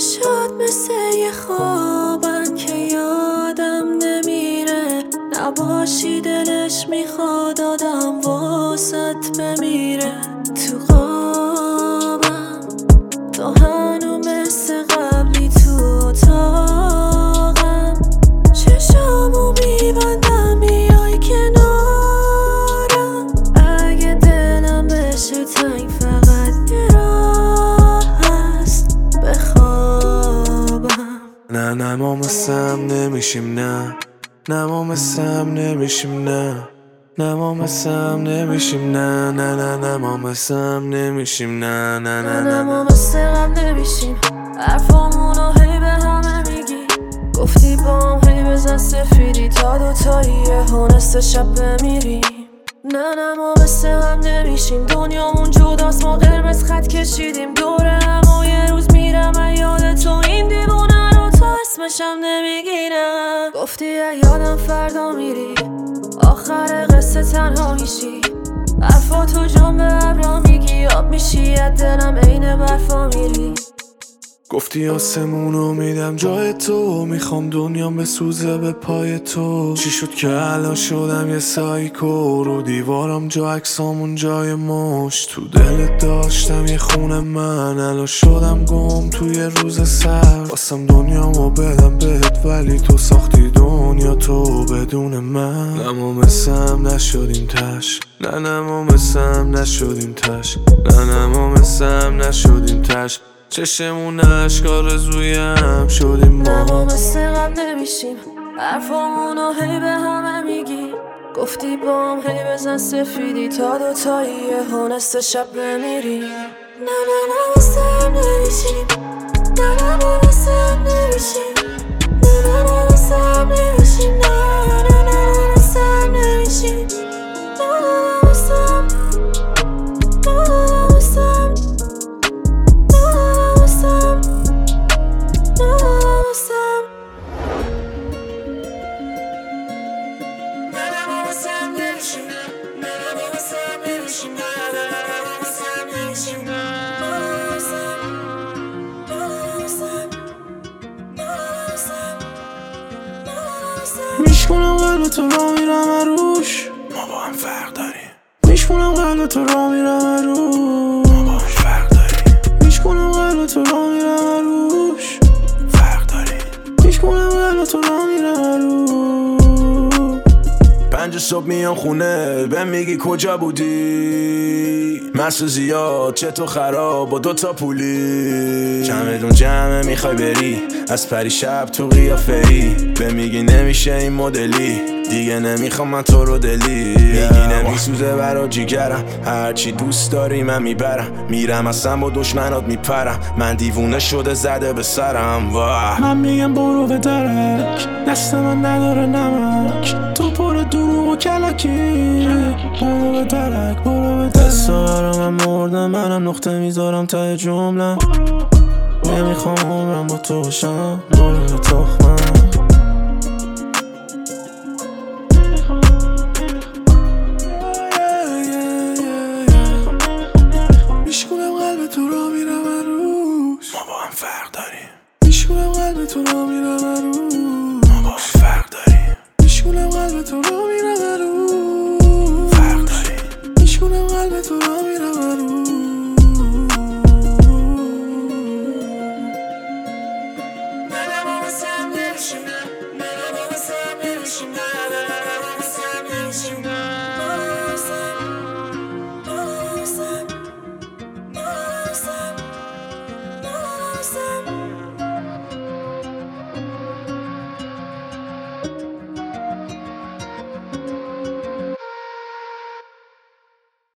چشات مثل یه خوابن که یادم نمیره، نباشی دلش میخواد آدم واسط بمیره. تو خوابم تو هنو مثل قبلی تو اتاقم، چشامو میبندم بیای کنارم. اگه دلم بشه تنگ فقط یه راه هست، بخوابم. نه ما مثل هم نمیشیم، نه ما مثل هم نمیشیم، نه ما مثل هم نمیشیم، نه ما مثل هم نمیشیم، نه ما مثل هم نمیشیم. حرفامونو هی به همه میگی، گفتی بام هی بزن سفیدی تا دوتایی یهو نصف شب بمیریم. نه ما مثل هم نمیشیم، دنیامون جداست، ما قرمز خط کشیدیم دور هم و یه روز میرم من یاد تو این دیوونه رو تا اسمشم نمیگیرم. گفتی یادم فردا میری، آخر قصه تنها میشی، حرفاتو جام به ابرا میگی، آب میشی از دلم عین برفا میری. گفتی آسمونو میدم جای تو، میخوام دنیام بسوزه به پای تو. چی شد که الان شدم یه سایکو، رو دیوارم جا عکسامون جای مشت. تو دلت داشتم یه خونه من، الان شدم گم توی روز سر. واسم دنیامو بدم بهت ولی تو ساختی دنیا تو بدون من. نه ما مثل هم نشدیم تش، نه ما مثل هم نشدیم تش، نه ما مثل هم نشدیم تش. چشمون اشکار زویم شدیم ما. نه ما مثل قبل نمیشیم، حرفامونو هی به همه میگی، گفتی بام هی بزن سفیدی تا دوتایی یهو نصف شب بمیریم. نه مثل هم نمیشیم، نه ما مثل هم نمیشیم، نه مثل هم نمیشیم، نه مثل هم نمیشیم، نه مثل هم میشکنم قلب تو را میرم عروش، ما با هم فرق داریم. میشکنم قلب تو را میرم عروش، ما با هم فرق داریم. میشکنم قلب تو را میرم عروش، فرق داریم. میشکنم قلب تو را میرم عروش. 5 صبح میام خونه بهم میگی کجا بودی، مست زیاد چطور خراب با 2 پولی. چمدون جمعه میخوای بری، از پری شب تو قیافه‌ای. به میگی نمیشه این مدلی، دیگه نمیخوام من تو رو دلی. میگی نمیسوزه برا جیگرم، هرچی دوست داری من میبرم. میرم اصلا با دشمنات میپرم، من دیوونه شده زده به سرم. من میگم برو به درک، دست من نداره نمک، تو پر دروغ و کلکی. برو به درک، برو به درک. دستا من مردم، منم نقطه میذارم ته جملم. نمیخوام عمرم با تو باشم، برو به تخمم. میشکنم قلب تو را میرم عروش، ما با هم فرق داریم. میشکنم قلب تو را میرم عروش، ما با هم فرق داریم. میشکنم قلب تو را میرم عروش، فرق داریم. میشکنم قلب تو را